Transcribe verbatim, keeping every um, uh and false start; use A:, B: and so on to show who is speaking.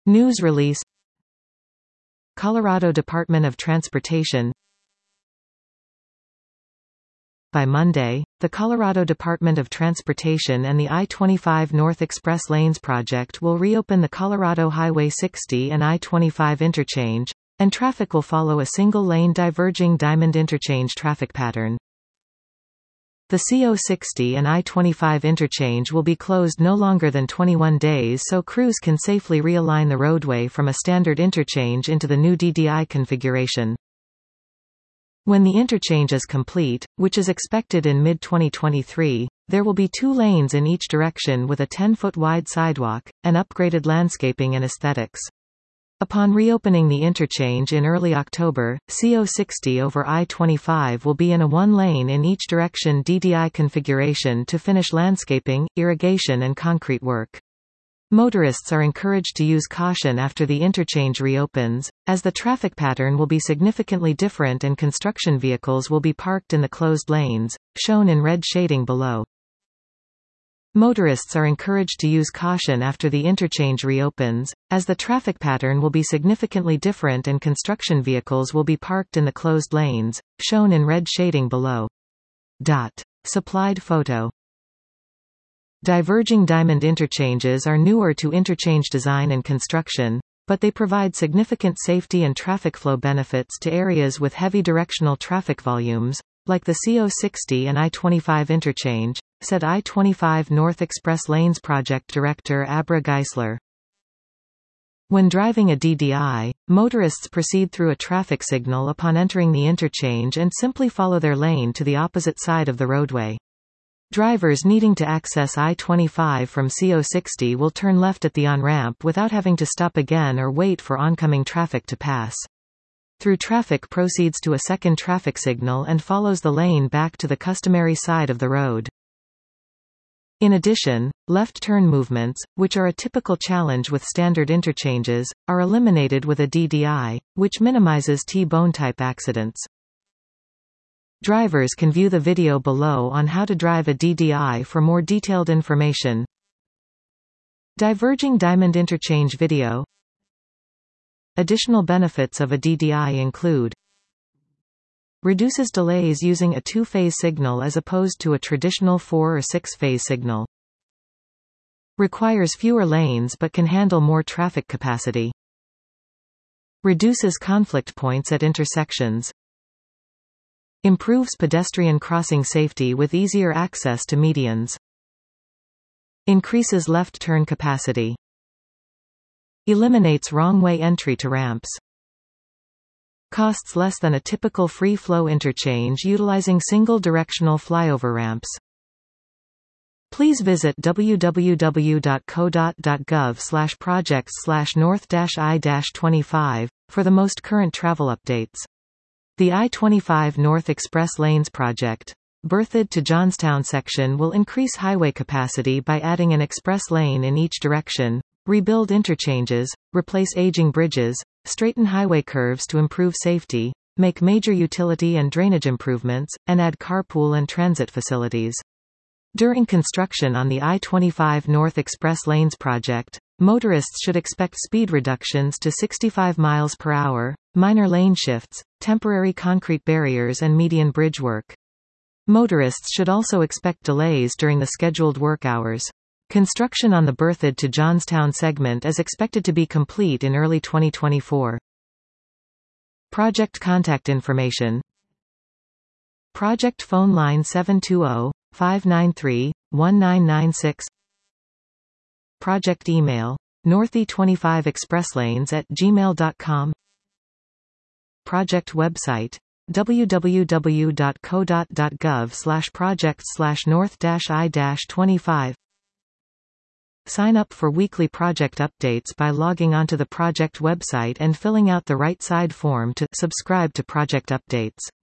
A: News release. Colorado Department of Transportation. By Monday, the Colorado Department of Transportation and the I twenty-five North Express Lanes project will reopen the Colorado Highway sixty and I twenty-five interchange, and traffic will follow a single-lane diverging diamond interchange traffic pattern. The C O sixty and I twenty-five interchange will be closed no longer than twenty-one days so crews can safely realign the roadway from a standard interchange into the new D D I configuration. When the interchange is complete, which is expected in mid twenty twenty-three, there will be two lanes in each direction with a ten-foot wide sidewalk, and upgraded landscaping and aesthetics. Upon reopening the interchange in early October, C O sixty over I twenty-five will be in a one-lane in each direction D D I configuration to finish landscaping, irrigation and concrete work. Motorists are encouraged to use caution after the interchange reopens, as the traffic pattern will be significantly different and construction vehicles will be parked in the closed lanes, shown in red shading below. Motorists are encouraged to use caution after the interchange reopens, as the traffic pattern will be significantly different and construction vehicles will be parked in the closed lanes, shown in red shading below. Dot. Supplied photo. Diverging diamond interchanges are newer to interchange design and construction, but they provide significant safety and traffic flow benefits to areas with heavy directional traffic volumes, like the C O sixty and I twenty-five interchange, said I twenty-five North Express Lanes Project Director Abra Geisler. When driving a D D I, motorists proceed through a traffic signal upon entering the interchange and simply follow their lane to the opposite side of the roadway. Drivers needing to access I twenty-five from C O sixty will turn left at the on-ramp without having to stop again or wait for oncoming traffic to pass. Through traffic proceeds to a second traffic signal and follows the lane back to the customary side of the road. In addition, left turn movements, which are a typical challenge with standard interchanges, are eliminated with a D D I, which minimizes T-bone type accidents. Drivers can view the video below on how to drive a D D I for more detailed information. Diverging diamond interchange video. Additional benefits of a D D I include: reduces delays using a two-phase signal as opposed to a traditional four- or six-phase signal. Requires fewer lanes but can handle more traffic capacity. Reduces conflict points at intersections. Improves pedestrian crossing safety with easier access to medians. Increases left turn capacity. Eliminates wrong-way entry to ramps. Costs less than a typical free-flow interchange utilizing single-directional flyover ramps. Please visit w w w dot c o d o t dot gov slash projects slash north dash I dash twenty-five, for the most current travel updates. The I twenty-five North Express Lanes project, Berthoud to Johnstown section will increase highway capacity by adding an express lane in each direction, rebuild interchanges, replace aging bridges, straighten highway curves to improve safety, make major utility and drainage improvements, and add carpool and transit facilities. During construction on the I twenty-five North Express Lanes project, motorists should expect speed reductions to sixty-five miles per hour, minor lane shifts, temporary concrete barriers and median bridge work. Motorists should also expect delays during the scheduled work hours. Construction on the Berthoud to Johnstown segment is expected to be complete in early twenty twenty-four. Project contact information. Project phone line seven two zero, five nine three, one nine nine six. Project email, north e twenty-five expresslanes at gmail dot com. Project website, w w w dot c o d o t dot gov slash projects slash north dash I dash twenty-five. Sign up for weekly project updates by logging onto the project website and filling out the right side form to subscribe to project updates.